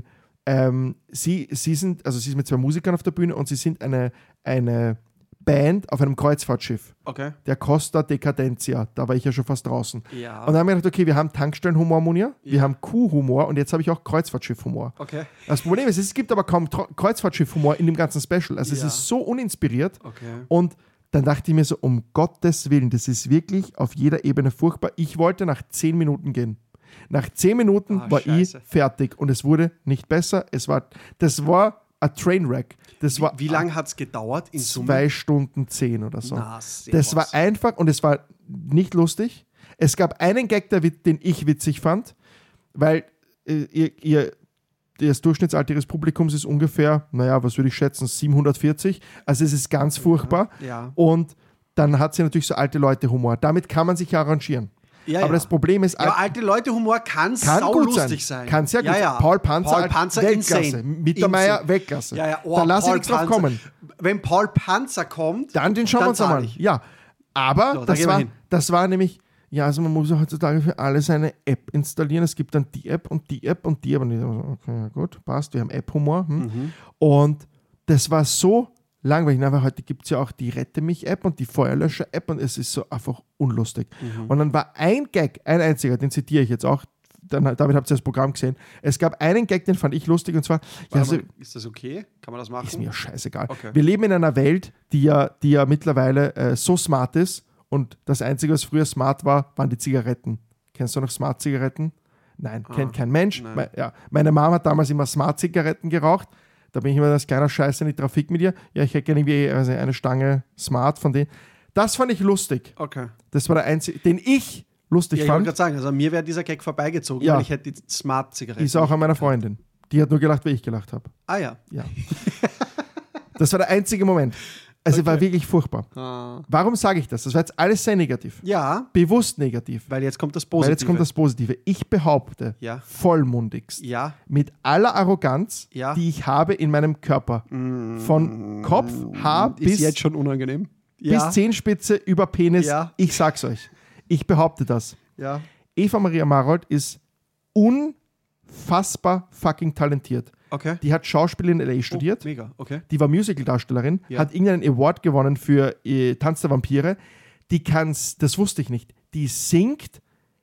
sie ist mit 2 Musikern auf der Bühne und sie sind eine Band auf einem Kreuzfahrtschiff. Okay. Der Costa Decadencia. Da war ich ja schon fast draußen. Ja. Und dann haben wir gedacht, okay, wir haben Tankstellenhumor, Munir, wir haben Kuhhumor und jetzt habe ich auch Kreuzfahrtschiffhumor. Okay. Das Problem ist, es gibt aber kaum Kreuzfahrtschiffhumor in dem ganzen Special. Also es ist so uninspiriert. Okay. Und dann dachte ich mir so, um Gottes Willen, das ist wirklich auf jeder Ebene furchtbar. Ich wollte nach 10 Minuten gehen. Nach 10 Minuten war ich fertig und es wurde nicht besser. Das war ein Trainwreck. Wie lange hat es gedauert in Summe? 2 Stunden 10 oder so. Das war einfach und es war nicht lustig. Es gab einen Gag, den ich witzig fand, weil das Durchschnittsalter ihres Publikums ist ungefähr, was würde ich schätzen, 740. Also es ist ganz furchtbar. Ja. Und dann hat sie natürlich so alte Leute-Humor. Damit kann man sich arrangieren. Ja, aber das Problem ist... alte Leute-Humor kann saulustig sein. Kann sehr gut sein. Paul Panzer Weltklasse. Insane. Mittermeier, Weltklasse. Da lasse ich nichts drauf kommen. Wenn Paul Panzer kommt, dann den schauen wir uns einmal an. Ja, aber das war nämlich... Ja, also man muss heutzutage für alles eine App installieren. Es gibt dann die App und die App und die App. Und ich so, okay, ja gut, passt. Wir haben App-Humor. Und das war so langweilig. Aber heute gibt es ja auch die Rette-mich-App und die Feuerlöscher-App und es ist so einfach unlustig. Und dann war ein Gag, ein einziger, den zitiere ich jetzt auch, damit habt ihr das Programm gesehen. Es gab einen Gag, den fand ich lustig und zwar... ist das okay? Kann man das machen? Ist mir scheißegal. Okay. Wir leben in einer Welt, die ja mittlerweile so smart ist und das Einzige, was früher smart war, waren die Zigaretten. Kennst du noch Smart-Zigaretten? Nein, kennt kein Mensch. Meine Mama hat damals immer Smart-Zigaretten geraucht. Da bin ich immer als kleiner Scheiße in die Trafik mit ihr. Ja, ich hätte gerne irgendwie eine Stange Smart von denen. Das fand ich lustig. Okay. Das war der einzige, den ich lustig fand. Ich wollte gerade sagen, also mir wäre dieser Gag vorbeigezogen, weil ich hätte die Smart-Zigaretten. Ist auch an meiner Freundin. Die hat nur gelacht, wie ich gelacht habe. Ah ja. Das war der einzige Moment. Also war wirklich furchtbar. Warum sage ich das? Das war jetzt alles sehr negativ. Ja. Bewusst negativ. Weil jetzt kommt das Positive. Ich behaupte, vollmundigst, mit aller Arroganz, die ich habe in meinem Körper, von Kopf, Haar ist jetzt schon unangenehm. Bis Zehenspitze über Penis. Ich sag's euch. Ich behaupte das. Ja. Eva Maria Marold ist unfassbar fucking talentiert. Okay. Die hat Schauspiel in L.A. studiert. Mega, okay. Die war Musical-Darstellerin, hat irgendeinen Award gewonnen für Tanz der Vampire. Das wusste ich nicht. Die singt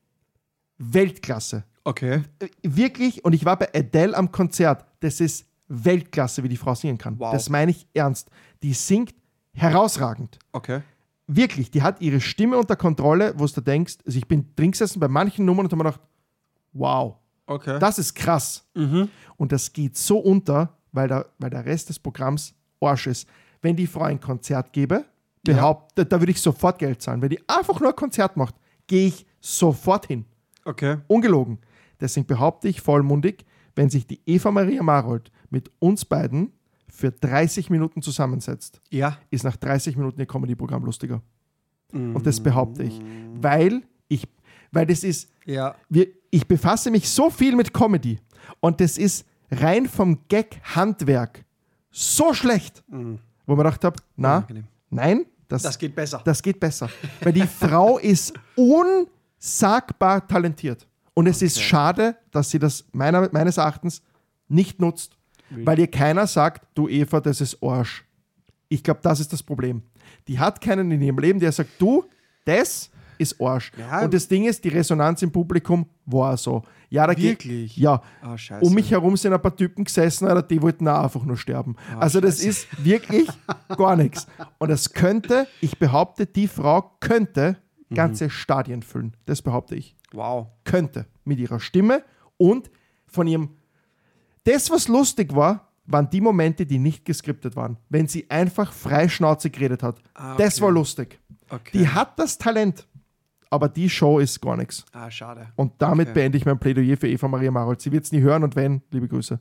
Weltklasse. Okay. Wirklich, und ich war bei Adele am Konzert. Das ist Weltklasse, wie die Frau singen kann. Wow. Das meine ich ernst. Die singt herausragend. Okay. Wirklich, die hat ihre Stimme unter Kontrolle, wo du denkst, also ich bin drin gesessen bei manchen Nummern und habe mir gedacht, wow. Okay. Das ist krass. Und das geht so unter, weil der Rest des Programms Arsch ist. Wenn die Frau ein Konzert gäbe, da würde ich sofort Geld zahlen. Wenn die einfach nur ein Konzert macht, gehe ich sofort hin. Okay. Ungelogen. Deswegen behaupte ich vollmundig, wenn sich die Eva Maria Marold mit uns beiden für 30 Minuten zusammensetzt, ist nach 30 Minuten ihr Comedy-Programm lustiger. Und das behaupte ich. Weil das ist, ich befasse mich so viel mit Comedy und das ist rein vom Gag-Handwerk so schlecht, wo man gedacht habe, nein, das geht besser. Das geht besser. Weil die Frau ist unsagbar talentiert. Und es ist schade, dass sie das meines Erachtens nicht nutzt, weil ihr keiner sagt, du Eva, das ist Arsch. Ich glaube, das ist das Problem. Die hat keinen in ihrem Leben, der sagt, du, das ist Arsch. Ja. Und das Ding ist, die Resonanz im Publikum war so. Ja, da wirklich? Scheiße. Um mich herum sind ein paar Typen gesessen, oder die wollten auch einfach nur sterben. Also das ist wirklich gar nichts. Und es könnte, ich behaupte, die Frau könnte ganze Stadien füllen. Das behaupte ich. Wow. Könnte. Mit ihrer Stimme und von ihrem... Das, was lustig war, waren die Momente, die nicht geskriptet waren. Wenn sie einfach freischnauze geredet hat. Das war lustig. Okay. Die hat das Talent. Aber die Show ist gar nichts. Schade. Und damit beende ich mein Plädoyer für Eva Maria Marold. Sie wird es nie hören und wenn, liebe Grüße.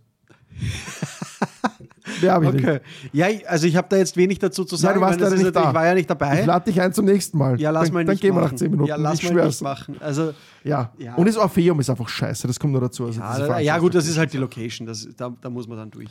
Wer habe ich nicht? Ja, also ich habe da jetzt wenig dazu zu sagen. Ja, du warst nicht da. Ich war ja nicht dabei. Ich lade dich ein zum nächsten Mal. Ja, lass mal dann nicht gehen wir machen. nach 10 Minuten. Ja, lass mal nicht machen. Also, ja. Und das Orpheum ist einfach scheiße. Das kommt nur dazu. Also ja, gut, das ist halt die Location. Da muss man dann durch.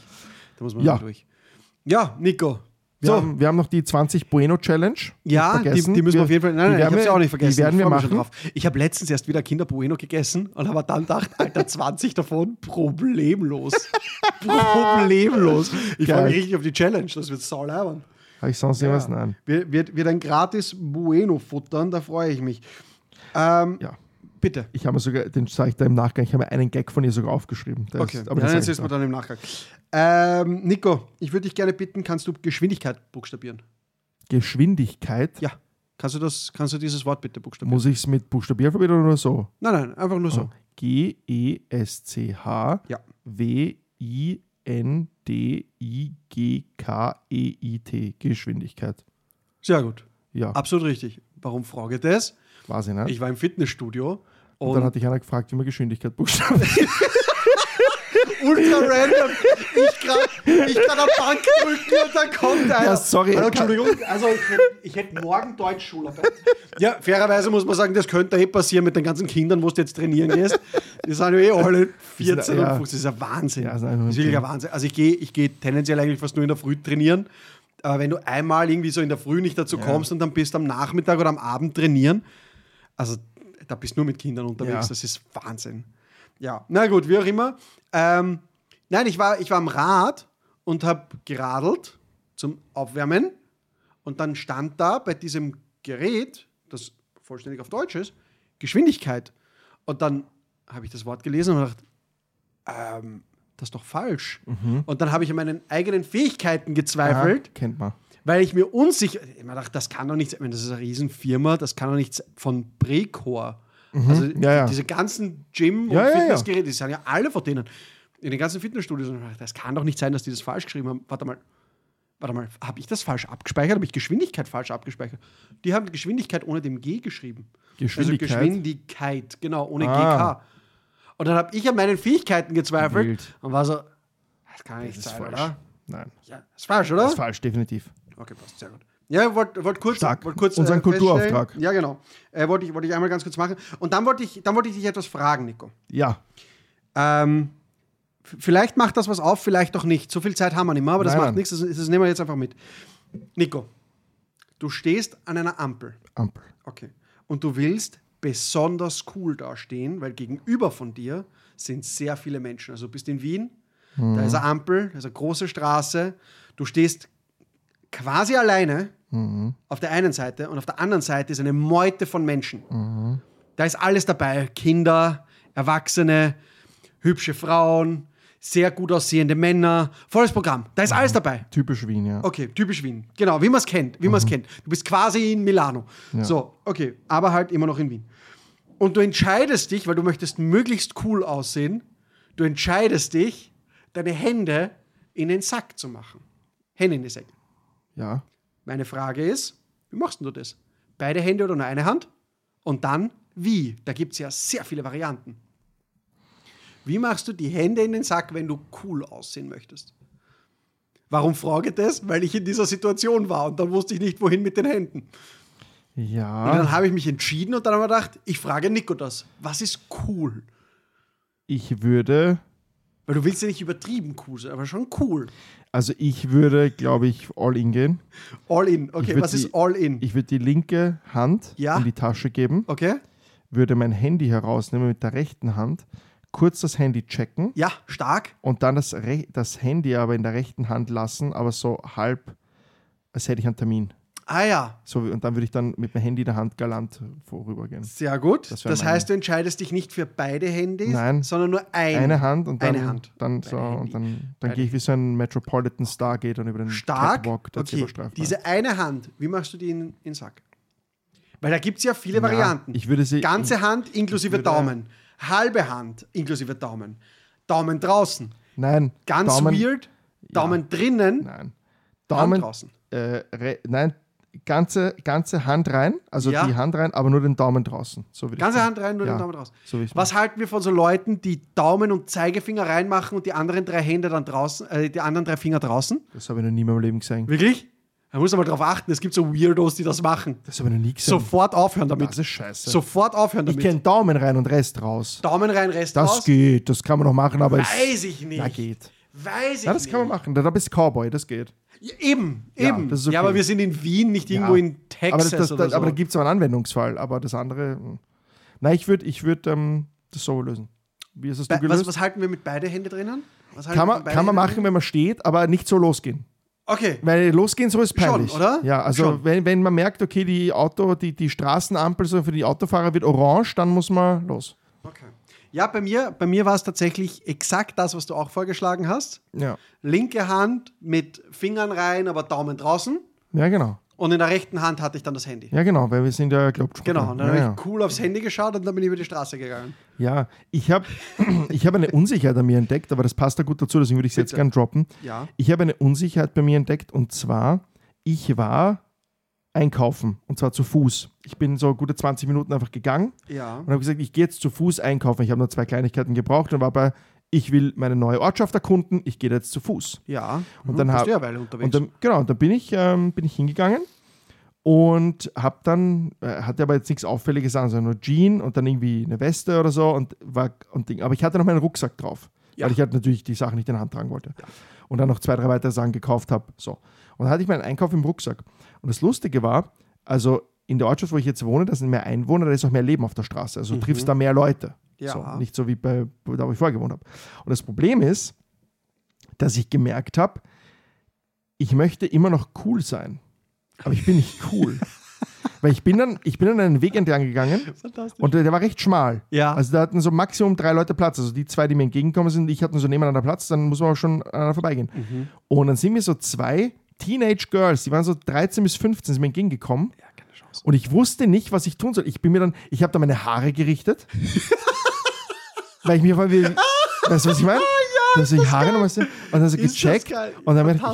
Ja, Nico. Wir haben noch die 20 Bueno Challenge. Ja, die müssen wir auf jeden Fall. Nein, ich habe sie auch nicht vergessen. Die werden wir machen. Ich habe letztens erst wieder Kinder Bueno gegessen und habe dann gedacht, Alter, 20 davon problemlos. Problemlos. Ich freue mich richtig auf die Challenge. Das wird sauleibern. Habe ich sonst irgendwas? Nein. Wird ein gratis Bueno futtern, da freue ich mich. Bitte. Ich habe mir sogar, den sage ich da im Nachgang, ich habe mir einen Gag von ihr sogar aufgeschrieben. Aber das ist mir dann im Nachgang. Nico, ich würde dich gerne bitten, kannst du Geschwindigkeit buchstabieren? Geschwindigkeit? Ja. Kannst du dieses Wort bitte buchstabieren? Muss ich es mit Buchstabieralphabet oder nur so? Nein, einfach nur so. G-E-S-C-H-W-I-N-D-I-G-K-E-I-T. Geschwindigkeit. Sehr gut. Ja. Absolut richtig. Warum frage ich das? Weiß ich nicht. Ich war im Fitnessstudio. Und dann hat dich einer gefragt, wie man Geschwindigkeit buchstabiert. Ultra random. Ich kann am Bank drücken und dann kommt einer. Ja, sorry. Entschuldigung, also ich hätte morgen Deutsch-Schularbeit. Ja, fairerweise muss man sagen, das könnte passieren mit den ganzen Kindern, wo du jetzt trainieren gehst. Die sind ja alle 14 und 15. Das ist ein Wahnsinn. Ja, das ist wirklich ein Wahnsinn. Also ich gehe tendenziell eigentlich fast nur in der Früh trainieren. Aber wenn du einmal irgendwie so in der Früh nicht dazu kommst und dann bist am Nachmittag oder am Abend trainieren, also da bist du nur mit Kindern unterwegs. Das ist Wahnsinn. Ja, na gut, wie auch immer. Nein, ich war am Rad und habe geradelt zum Aufwärmen und dann stand da bei diesem Gerät, das vollständig auf Deutsch ist, Geschwindigkeit. Und dann habe ich das Wort gelesen und gedacht, das ist doch falsch. Und dann habe ich an meinen eigenen Fähigkeiten gezweifelt. Ja, kennt man. Weil ich mir unsicher, ich mir dachte, das kann doch nicht sein, das ist eine Riesenfirma, das kann doch nicht von Precor. Also diese ganzen Gym- und Fitnessgeräte, die sind ja alle von denen. In den ganzen Fitnessstudios. Das kann doch nicht sein, dass die das falsch geschrieben haben. Warte mal, habe ich das falsch abgespeichert? Habe ich Geschwindigkeit falsch abgespeichert? Die haben Geschwindigkeit ohne dem G geschrieben. Geschwindigkeit? Also Geschwindigkeit, genau, ohne GK. Und dann habe ich an meinen Fähigkeiten gezweifelt. Wild. Und war so, das kann nicht sein, falsch. oder? Nein. Ja, ist falsch, oder? Das ist falsch, definitiv. Okay, passt, sehr gut. Ja, ich wollte kurz unseren Kulturauftrag. Ja, genau. Wollte ich einmal ganz kurz machen. Und dann wollte ich dich etwas fragen, Nico. Ja. Vielleicht macht das was auf, vielleicht auch nicht. So viel Zeit haben wir nicht mehr, aber das macht nichts. Das nehmen wir jetzt einfach mit. Nico, du stehst an einer Ampel. Okay. Und du willst besonders cool dastehen, weil gegenüber von dir sind sehr viele Menschen. Also du bist in Wien, da ist eine Ampel, da ist eine große Straße. Du stehst quasi alleine auf der einen Seite und auf der anderen Seite ist eine Meute von Menschen. Da ist alles dabei. Kinder, Erwachsene, hübsche Frauen, sehr gut aussehende Männer. Volles Programm. Da ist alles dabei. Typisch Wien, ja. Okay, typisch Wien. Genau, wie man es kennt. Du bist quasi in Milano. Ja. So, okay, aber halt immer noch in Wien. Und du entscheidest dich, weil du möchtest möglichst cool aussehen, du entscheidest dich, deine Hände in den Sack zu machen. Hände in den Sack. Ja. Meine Frage ist, wie machst du das? Beide Hände oder nur eine Hand? Und dann wie? Da gibt es ja sehr viele Varianten. Wie machst du die Hände in den Sack, wenn du cool aussehen möchtest? Warum frage ich das? Weil ich in dieser Situation war und dann wusste ich nicht, wohin mit den Händen. Ja. Und dann habe ich mich entschieden und dann habe ich gedacht, ich frage Nico das. Was ist cool? Ich würde... Weil du willst ja nicht übertrieben cool sein, aber schon cool. Also ich würde, glaube ich, all in gehen. All in, okay. Was ist all in? Ich würde die linke Hand in die Tasche geben. Okay. Würde mein Handy herausnehmen mit der rechten Hand, kurz das Handy checken. Ja, stark. Und dann das Handy aber in der rechten Hand lassen, aber so halb, als hätte ich einen Termin. Ah ja. So, und dann würde ich dann mit meinem Handy in der Hand galant vorübergehen. Sehr gut. Das heißt, du entscheidest dich nicht für beide Handys, sondern nur eine Hand und dann, eine Hand. Dann gehe ich wie so ein Metropolitan Stargate und über den Catwalk der Zebrastreifen. Diese eine Hand, wie machst du die in den Sack? Weil da gibt es ja viele Varianten. Ich würde sie ganze Hand inklusive Daumen. Halbe Hand inklusive Daumen. Daumen draußen. Nein. Ganz Daumen, weird. Daumen drinnen. Nein. Daumen Hand draußen. Nein. Ganze Hand rein, also die Hand rein, aber nur den Daumen draußen. So ganze Hand rein, nur den Daumen draußen. So was halten wir von so Leuten, die Daumen und Zeigefinger reinmachen und die anderen 3 Hände dann draußen, die anderen 3 Finger draußen? Das habe ich noch nie in meinem Leben gesehen. Wirklich? Da muss man mal drauf achten, es gibt so Weirdos, die das machen. Das habe ich noch nie gesehen. Sofort aufhören damit. Das ist scheiße. Sofort aufhören damit. Ich kenne Daumen rein und Rest raus. Daumen rein, Rest raus? Das geht, das kann man noch machen, aber weiß ich nicht. Ja, geht. Weiß ich ja, das nicht. kann man machen. Da bist du Cowboy, das geht. Ja, eben. Das ist okay. Ja, aber wir sind in Wien, nicht irgendwo in Texas oder so. Aber da gibt es auch einen Anwendungsfall. Aber das andere... Nein, ich würd, das so lösen. Wie hast du gelöst? Was halten wir mit beide Hände drinnen? Kann man machen, wenn man steht, aber nicht so losgehen. Okay. Weil losgehen so ist peinlich. Schon, oder? Ja, also wenn man merkt, okay, die Straßenampel so für die Autofahrer wird orange, dann muss man los. Okay. Ja, bei mir war es tatsächlich exakt das, was du auch vorgeschlagen hast. Ja. Linke Hand mit Fingern rein, aber Daumen draußen. Ja, genau. Und in der rechten Hand hatte ich dann das Handy. Ja, genau, weil wir sind ja Globetrotter. Genau, und dann habe ich cool aufs Handy geschaut und dann bin ich über die Straße gegangen. Ja, ich hab eine Unsicherheit an mir entdeckt, aber das passt da gut dazu, deswegen würde ich es jetzt gern droppen. Ja. Ich habe eine Unsicherheit bei mir entdeckt und zwar, ich war einkaufen und zwar zu Fuß. Ich bin so gute 20 Minuten einfach gegangen und habe gesagt, ich gehe jetzt zu Fuß einkaufen. Ich habe nur 2 Kleinigkeiten gebraucht und war bei, ich will meine neue Ortschaft erkunden, ich gehe jetzt zu Fuß. Ja, und dann bist du ja Weile unterwegs. Und dann bin ich hingegangen und habe dann, hatte aber jetzt nichts Auffälliges an, sondern nur Jeans und dann irgendwie eine Weste oder so aber ich hatte noch meinen Rucksack drauf, weil ich halt natürlich die Sachen nicht in der Hand tragen wollte. Ja. Und dann noch 2, 3 weitere Sachen gekauft habe. So. Und dann hatte ich meinen Einkauf im Rucksack. Und das Lustige war, also in der Ortschaft, wo ich jetzt wohne, da sind mehr Einwohner, da ist auch mehr Leben auf der Straße. Also du triffst da mehr Leute. Ja. So, nicht so wie da, wo ich vorher gewohnt habe. Und das Problem ist, dass ich gemerkt habe, ich möchte immer noch cool sein. Aber ich bin nicht cool. Weil ich bin dann einen Weg entlang gegangen und der war recht schmal. Ja. Also da hatten so Maximum 3 Leute Platz. Also die 2, die mir entgegengekommen sind, ich hatte so nebeneinander Platz, dann muss man auch schon aneinander vorbeigehen. Und dann sind mir so 2 Teenage Girls, die waren so 13 bis 15, sind mir entgegengekommen. Ja, keine Chance. Und ich wusste nicht, was ich tun soll. Ich habe da meine Haare gerichtet. Weil ich mir weißt du, was ich meine? Dass ich Haare nochmal sehe und dann so gecheckt und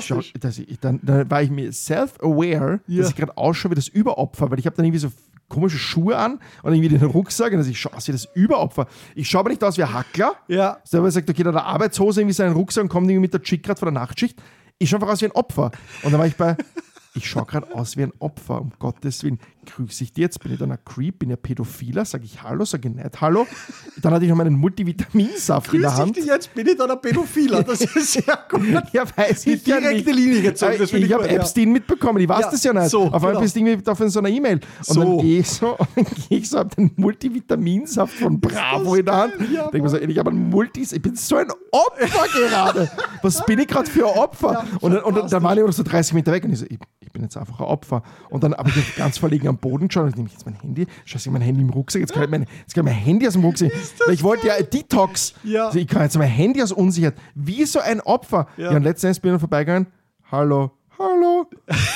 dann war ich mir self-aware, dass ich gerade ausschaue wie das Überopfer, weil ich habe dann irgendwie so komische Schuhe an und irgendwie den Rucksack und ich schaue aus wie das Überopfer. Ich schaue aber nicht aus wie ein Hackler. Ja. So, aber er sagt, okay, da hat der Arbeitshose irgendwie seinen Rucksack und kommt irgendwie mit der Chick gerade von der Nachtschicht. Ich schaue einfach aus wie ein Opfer. Und dann war ich ich schaue gerade aus wie ein Opfer, um Gottes Willen. Grüße ich dir jetzt? Bin ich dann ein Creep? Bin ich ein Pädophiler? Sage ich Hallo? Sage ich nicht Hallo? Dann hatte ich noch meinen Multivitaminsaft in der Hand. Grüße ich dir jetzt? Bin ich dann ein Pädophiler? Das ist sehr gut. Ja, weiß ich ja nicht. Direkte Linie gezogen. Ich habe Epstein mitbekommen, ich weiß das ja nicht. Auf einmal bist du irgendwie auf so einer E-Mail. Und dann gehe ich so, habe den Multivitaminsaft von Bravo in der Hand. Ja, denke mir so, ich habe ich bin so ein Opfer gerade. Was bin ich gerade für ein Opfer? Ja, und dann waren ich noch so 30 Meter weg und ich so, ich bin jetzt einfach ein Opfer. Und dann habe ich ganz verlegen am Boden geschaut und nehme ich jetzt mein Handy, scheiße, mein Handy im Rucksack, jetzt kann ich mein Handy aus dem Rucksack, weil ich wollte ja Detox. Ja. Also ich kann jetzt mein Handy aus Unsicherheit. Wie so ein Opfer. Ja, und letztens bin ich vorbeigegangen, hallo. Oh,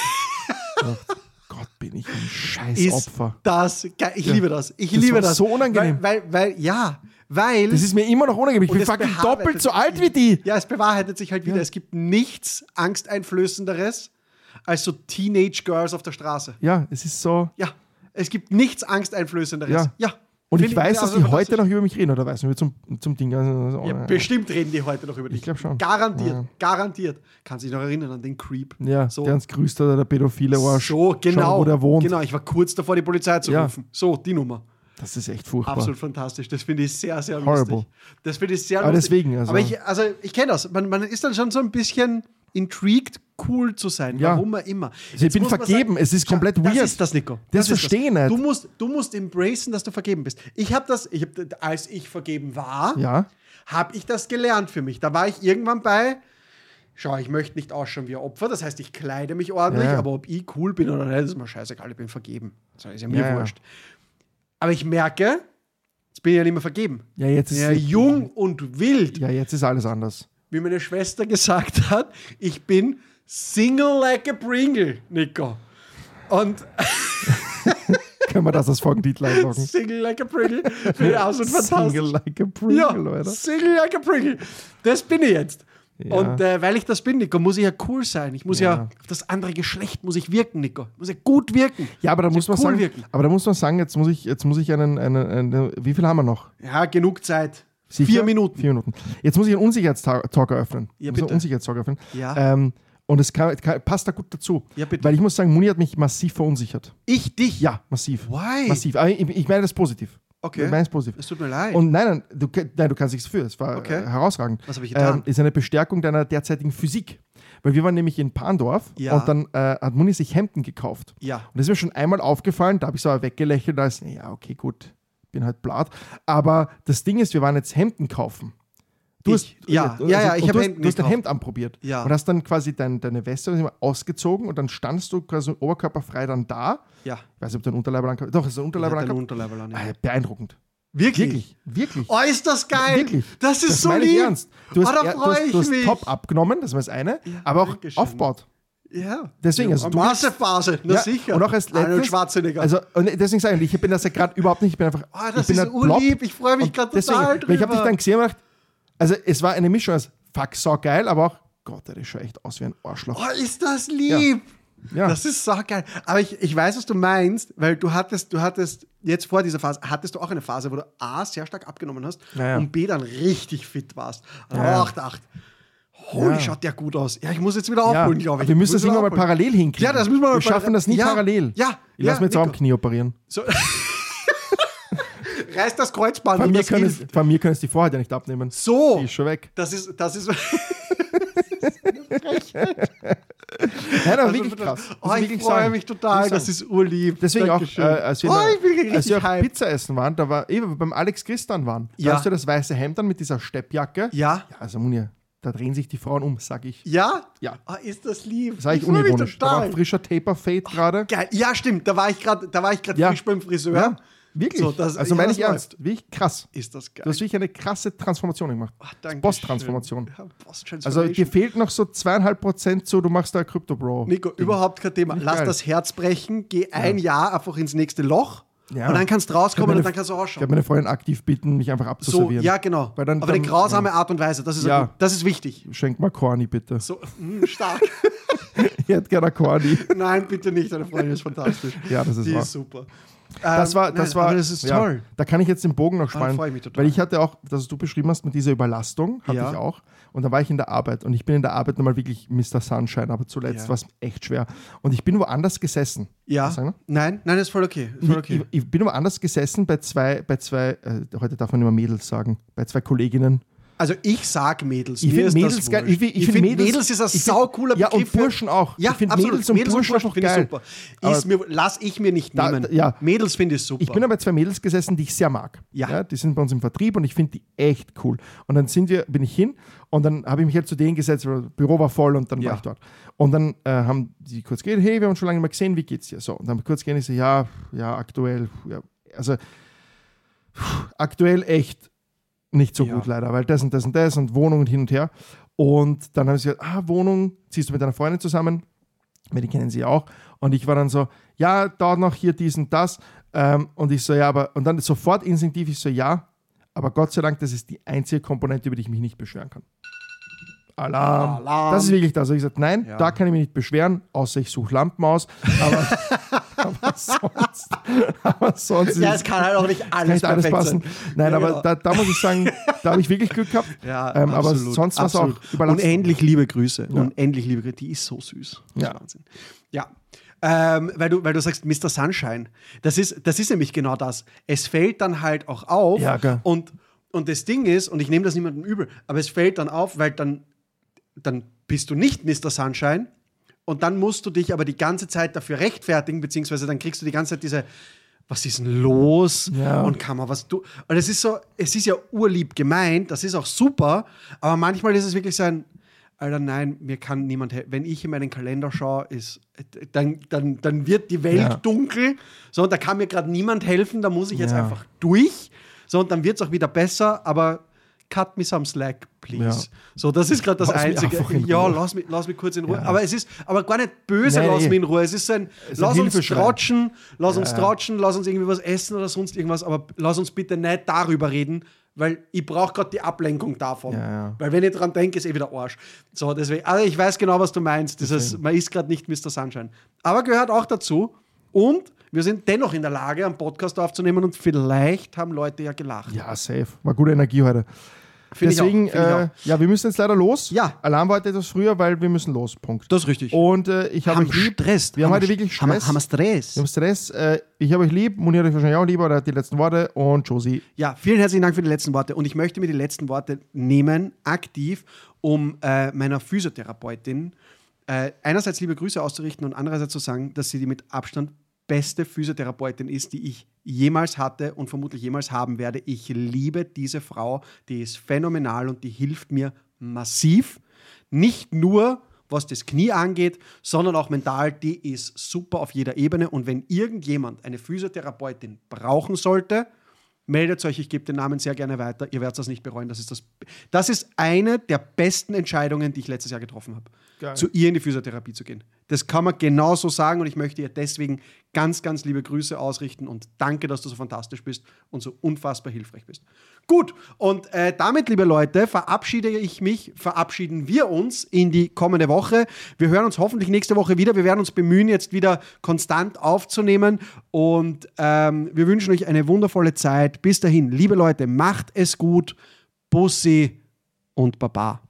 Gott, bin ich ein scheiß Opfer. Ich liebe das. Ich liebe das. So unangenehm. Weil das ist mir immer noch unangenehm. Ich bin fucking doppelt so alt wie die. Ja, es bewahrheitet sich halt wieder. Ja. Es gibt nichts Angsteinflößenderes als so Teenage Girls auf der Straße. Ja, es ist so. Ja, es gibt nichts Angsteinflößenderes. Ja. Und ich weiß, dass die heute noch über mich reden, oder weiß nicht, zum Ding. Ja, bestimmt reden die heute noch über dich. Ich glaube schon. Garantiert. Kann sich noch erinnern an den Creep. Ja, so. Der uns grüßt hat, der pädophile Arsch. So, genau. Schauen, wo der wohnt. Genau, ich war kurz davor, die Polizei zu rufen. So, die Nummer. Das ist echt furchtbar. Absolut fantastisch. Das finde ich sehr, sehr Horrible. lustig. Das finde ich sehr aber lustig. Deswegen, aber ich kenne das. Man ist dann schon so ein bisschen intrigued, cool zu sein. Warum immer. Also ich bin vergeben. Sagen, es ist komplett weird. Das ist das, Nico. Das verstehe ich nicht. Du musst embracen, dass du vergeben bist. Als ich vergeben war, habe ich das gelernt für mich. Da war ich irgendwann bei, ich möchte nicht ausschauen wie ein Opfer. Das heißt, ich kleide mich ordentlich, aber ob ich cool bin oder nicht, ist mir scheißegal. Ich bin vergeben. Das ist ja mir wurscht. Aber ich merke, jetzt bin ich ja nicht mehr vergeben. Ja, jetzt ist jung und wild. Ja, jetzt ist alles anders. Wie meine Schwester gesagt hat, ich bin single like a Pringle, Nico. Und können wir das als Folgentitel einloggen? Single like a Pringle. Finde ich absolut fantastisch. Single like a Pringle, Leute. Single like a Pringle. Das bin ich jetzt. Ja. Und weil ich das bin, Nico, muss ich ja cool sein. Ich muss ja auf das andere Geschlecht muss ich wirken, Nico. Ich muss ja gut wirken. Ja, aber da muss man cool sagen, wirken. Aber da muss man sagen, jetzt muss ich einen wie viel haben wir noch? Ja, genug Zeit. Sicher? 4 Minuten. 4 Minuten. Jetzt muss ich einen Unsicherheitstalk eröffnen. Ja, bitte. Ja. Und es passt da gut dazu. Ja, bitte. Weil ich muss sagen, Muni hat mich massiv verunsichert. Ich dich? Ja, massiv. Why? Massiv. Aber ich meine das positiv. Okay. Ich meine es positiv. Es tut mir leid. Und nein, du kannst nichts dafür. Es war herausragend. Was habe ich getan? Ist eine Bestärkung deiner derzeitigen Physik. Weil wir waren nämlich in Pandorf und dann hat Muni sich Hemden gekauft. Ja. Und das ist mir schon einmal aufgefallen, da habe ich so weggelächelt, da ist, ja, okay, gut, bin halt blatt. Aber das Ding ist, wir waren jetzt Hemden kaufen. Du hast dein Hemd anprobiert und hast dann quasi deine Weste ausgezogen und dann standst du quasi oberkörperfrei dann da. Ja. Ich weiß nicht, ob du ein Unterleiberl angehabt. Doch, es ist ein Unterleiberl an. Beeindruckend. Wirklich? Wirklich. Oh, ist das geil. Wirklich. Das ist so lieb. Ernst. Du hast, da freue ich mich. Du hast top abgenommen, das war das eine, aber auch aufgebaut. Ja. Deswegen, also Massephase, sicher. Und auch als letztes, Schwarzenegger. Also, und deswegen sage ich bin das ja gerade überhaupt nicht, ich bin einfach, das ist urlieb, ich freue mich gerade total drüber. Ich habe dich dann gesehen und gedacht, also es war eine Mischung aus fuck, so geil, aber auch, Gott, der schaut echt aus wie ein Arschloch. Oh, ist das lieb. Ja. Das ist so geil. Aber ich weiß, was du meinst, weil du hattest jetzt vor dieser Phase, hattest du auch eine Phase, wo du A, sehr stark abgenommen hast und B, dann richtig fit warst. Und auch dachte, holy, schaut der gut aus. Ja, ich muss jetzt wieder aufholen, glaube ich. Wir müssen das irgendwann mal parallel hinkriegen. Ja, das müssen wir mal Wir schaffen das nie parallel. Ja. Ich lasse mir jetzt auch am Knie operieren. So. Reißt das Kreuzband. Von mir können es die Vorhaut ja nicht abnehmen. So. Die ist schon weg. Das ist Nein, aber wirklich krass. Ich freue mich total, das ist urlieb. Deswegen Dankeschön. auch, als wir auch Pizza essen waren, da war beim Alex Christian waren, da hast du das weiße Hemd dann mit dieser Steppjacke. Ja. Also Munir, da drehen sich die Frauen um, sag ich. Ja? Ja. Ist das lieb. Das sag ich unironisch. Da war frischer Taper-Fade gerade. Geil. Ja, stimmt. Da war ich gerade frisch beim Friseur. Ja. Wirklich? So, also meine ich ernst. Wirklich krass. Ist das geil. Du hast wirklich eine krasse Transformation gemacht. Danke. Post-Transformation. Ja, also dir fehlt noch so 2,5% so, du machst da Krypto-Bro. Nico, überhaupt kein Thema. Lass das Herz brechen, geh ein Jahr einfach ins nächste Loch und dann kannst du rauskommen und dann kannst du ausschauen. Ich werde meine Freundin aktiv bitten, mich einfach abzuservieren. So, ja, genau. Aber eine grausame Art und Weise, das ist wichtig. Schenk mal Corny, bitte. So, stark. Ich hätte gerne Corny. Nein, bitte nicht, deine Freundin ist fantastisch. Ja, das ist Die wahr. ist super. Das ist toll. Da kann ich jetzt den Bogen noch spannen, freue ich mich total. weil ich hatte auch, das du beschrieben hast mit dieser Überlastung, hatte ich auch. Und da war ich in der Arbeit und ich bin in der Arbeit nochmal wirklich Mr. Sunshine, aber zuletzt war es echt schwer. Und ich bin woanders gesessen. Ja. Nein, das ist voll okay. Ich bin woanders gesessen bei zwei, heute darf man immer Mädels sagen, bei 2 Kolleginnen. Also ich sag Mädels. Ich finde Mädels geil. Ich find Mädels ist ein saucooler Begriff. Ja, und Burschen auch. Ja, ich finde Mädels und Burschen einfach geil. Super. Lass ich mir nicht nehmen. Mädels finde ich super. Ich bin aber bei 2 Mädels gesessen, die ich sehr mag. Ja. Die sind bei uns im Vertrieb und ich finde die echt cool. Und dann bin ich hin und dann habe ich mich halt zu denen gesetzt, weil das Büro war voll und dann war ich dort. Und dann haben die kurz geredet, hey, wir haben uns schon lange mal gesehen, wie geht's dir? So, und dann kurz gehen, ich so, ja, aktuell, also aktuell echt nicht so gut leider, weil das und das und das und Wohnung und hin und her. Und dann haben sie gesagt, Wohnung, ziehst du mit deiner Freundin zusammen? Die kennen sie auch. Und ich war dann so, ja, dauert noch hier dies und das. Und ich so, ja, aber, und dann sofort instinktiv, ich so, ja, aber Gott sei Dank, das ist die einzige Komponente, über die ich mich nicht beschweren kann. Alarm. Das ist wirklich das. Also ich gesagt, nein, da kann ich mich nicht beschweren, außer ich suche Lampen aus. aber sonst ja, es kann halt auch nicht alles perfekt passen. sein. Nein, ja, aber genau. da muss ich sagen, da habe ich wirklich Glück gehabt. Ja, aber sonst war es auch überlassen. Unendlich liebe Grüße. Ja. Unendlich liebe Grüße. Die ist so süß. Das ist Wahnsinn. Ja. Weil du sagst Mr. Sunshine. Das ist nämlich genau das. Es fällt dann halt auch auf. Ja, okay. Und das Ding ist, und ich nehme das niemandem übel, aber es fällt dann auf, weil dann bist du nicht Mr. Sunshine und dann musst du dich aber die ganze Zeit dafür rechtfertigen, beziehungsweise dann kriegst du die ganze Zeit diese, was ist denn los? Ja. Und kann man was tun? Und es ist ja urlieb gemeint, das ist auch super, aber manchmal ist es wirklich so ein, Alter, nein, mir kann niemand helfen. Wenn ich in meinen Kalender schaue, dann wird die Welt dunkel. So, und da kann mir gerade niemand helfen, da muss ich jetzt einfach durch. So, und dann wird es auch wieder besser, aber cut me some slack, please. Ja. So, das ist gerade das Einzige. Ja, lass mich kurz in Ruhe. Ja. Aber es ist aber gar nicht böse, lass mich in Ruhe. Es ist so ein, lass uns tratschen, lass uns irgendwie was essen oder sonst irgendwas, aber lass uns bitte nicht darüber reden, weil ich brauche gerade die Ablenkung davon. Ja. Weil wenn ich dran denke, ist wieder Arsch. So, deswegen, also ich weiß genau, was du meinst. Man ist gerade nicht Mr. Sunshine. Aber gehört auch dazu. Und wir sind dennoch in der Lage, einen Podcast aufzunehmen und vielleicht haben Leute ja gelacht. Ja, safe. War gute Energie heute. Deswegen, wir müssen jetzt leider los. Ja. Alarm war heute etwas früher, weil wir müssen los. Punkt. Das ist richtig. Und ich habe euch lieb. Stress. Wir haben heute wirklich Stress. Haben wir Stress. Wir haben Stress. Ich habe euch lieb. Moni hat euch wahrscheinlich auch lieber. Der hat die letzten Worte. Und Josie. Ja, vielen herzlichen Dank für die letzten Worte. Und ich möchte mir die letzten Worte nehmen, aktiv, um meiner Physiotherapeutin einerseits liebe Grüße auszurichten und andererseits zu sagen, dass sie die mit Abstand beste Physiotherapeutin ist, die ich jemals hatte und vermutlich jemals haben werde. Ich liebe diese Frau, die ist phänomenal und die hilft mir massiv. Nicht nur, was das Knie angeht, sondern auch mental. Die ist super auf jeder Ebene. Und wenn irgendjemand eine Physiotherapeutin brauchen sollte, meldet euch, ich gebe den Namen sehr gerne weiter. Ihr werdet das nicht bereuen. Das ist eine der besten Entscheidungen, die ich letztes Jahr getroffen habe. Geil. Zu ihr in die Physiotherapie zu gehen. Das kann man genauso sagen und ich möchte ihr deswegen ganz, ganz liebe Grüße ausrichten und danke, dass du so fantastisch bist und so unfassbar hilfreich bist. Gut, und damit, liebe Leute, verabschieden wir uns in die kommende Woche. Wir hören uns hoffentlich nächste Woche wieder. Wir werden uns bemühen, jetzt wieder konstant aufzunehmen und wir wünschen euch eine wundervolle Zeit. Bis dahin, liebe Leute, macht es gut. Bussi und Baba.